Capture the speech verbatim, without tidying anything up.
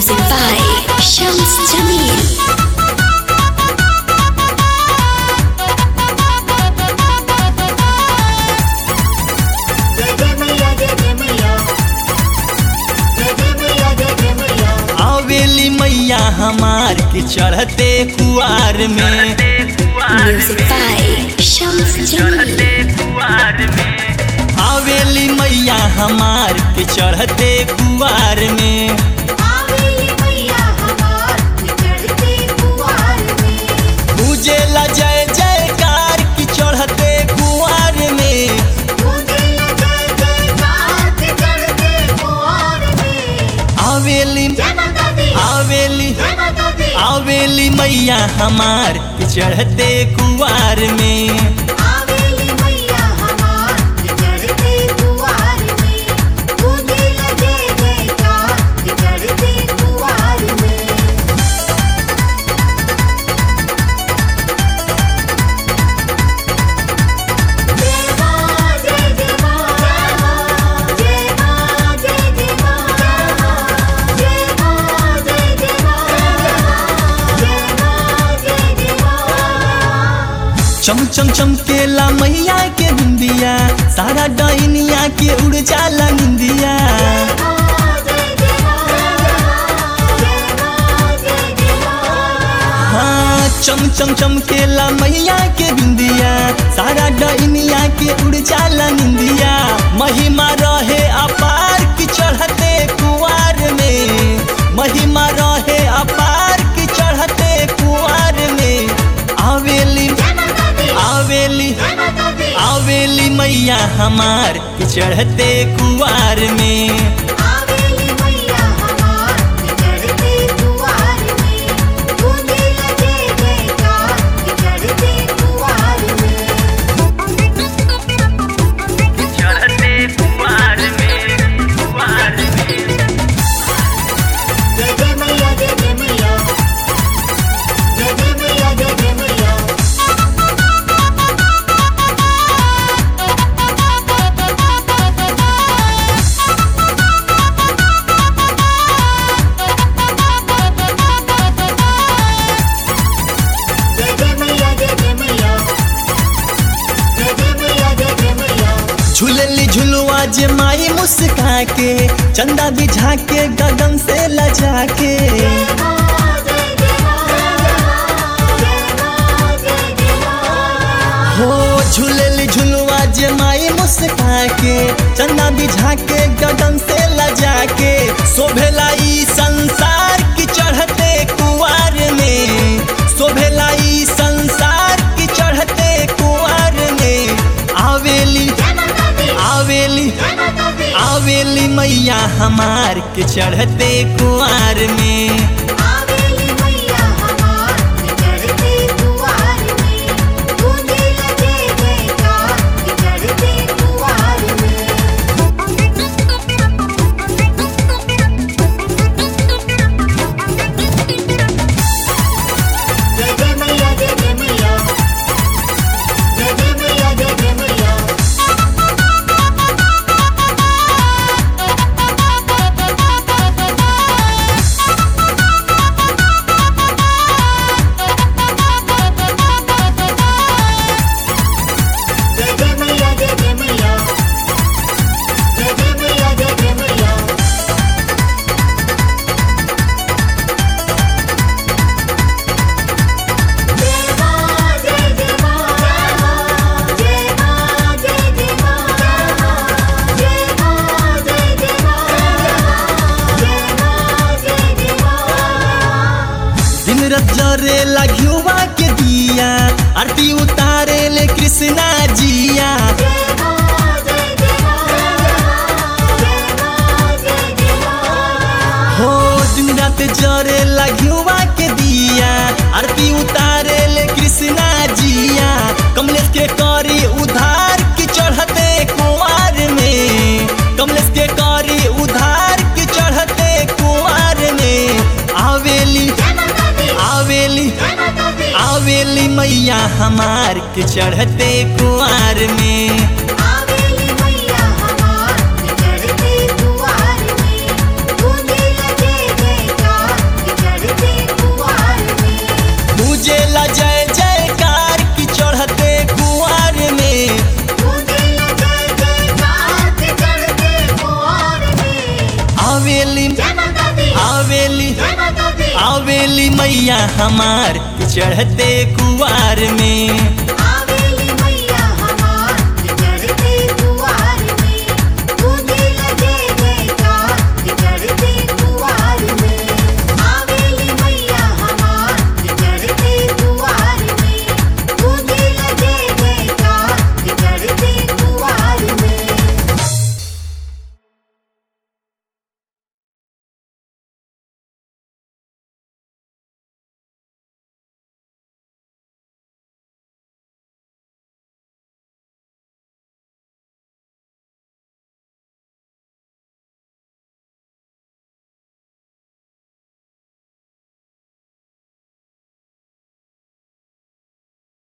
Music by Shams Jamil. आवेली मैया हमार के चढ़ते कुआर में। Music by Shams Jamil. आवेली मैया हमार के चढ़ते कुआर में। पूजेला जय जयकार की चढ़ते कुआर में। आवेली आवेली आवेली मैया हमार के चढ़ते कुआर में। चम चम चमकेला मैया के बिंदिया, सारा डाइनिया के उड़ जाला निंदिया। हाँ चम चम चमकेला मैया के बिंदिया, सारा डाइनिया के उड़ जाला निंदिया। महिमा रहे अपार की चढ़ते कुआर में। महिमा रहे अपार की चढ़ते कुआर में। आवेली आवेली आवेली मैया हमार के चढ़ते कुआर में। झूलेली झुलुआ जे माई मुस्का के, चंदा बिझा के गगन से लजा के। हो झूलेली झुलुआ जे माई मुस्का के, चंदा बिझा के गगन से लजा के। शोभेला ई संसार की चढ़ते कुआर में। शोभेला ई संसार की चढ़ते कुआर में। आवेली आवेली आवेली मैया हमार के चढ़ते कुआर में। जरे लघुआ के दिया, आरती उतारे ले कृष्णा जिया। हो दिन रात जरे लघुआ के दिया, आरती उतारे ले कृष्णा जिया। कमलेश के करी उधार की चढ़ते कुआर में। कमलेश के करी उधार की चढ़ते कुआर में। आवेली आवेली आवेली मैया हमार के चढ़ते कुआर में। आवेली मैया हमार के चढ़ते कुआर में। आवेली आवेली आवेली मैया हमार चढ़ते कुआर में।